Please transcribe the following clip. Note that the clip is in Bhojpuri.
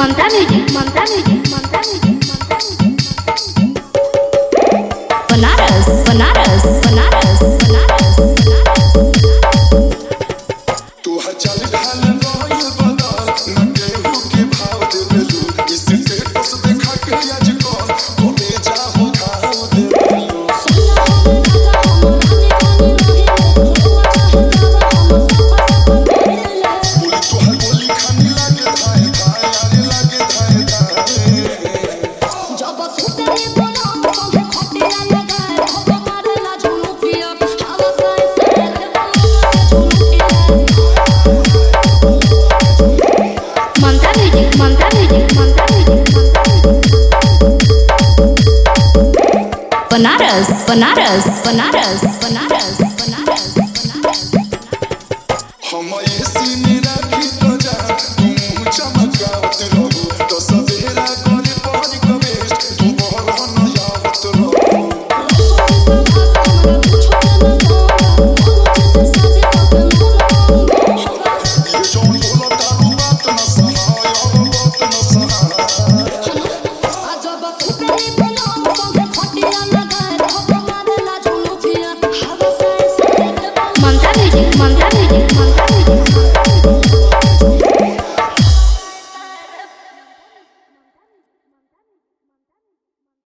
Manta Music, Manta Music, Manta Music, Manta Music. Banaras, Banaras, Banaras, Banaras, Banaras. तू हचल ढाल रोयल बना न केहू के भाव देलू इसके पस देखा के आज को ले जाओ खाओ देलू बोली तो हर बोली खाने लागे धाए धाए आने लागे धाए धाए जब सुते बोला संगे खटिया लगाए खबर मारेला झुमुकिया हवा साए से झुमुकिया Manta Music, Manta Music, Manta Music, Manta Music. Banaras, Banaras, Banaras, Banaras.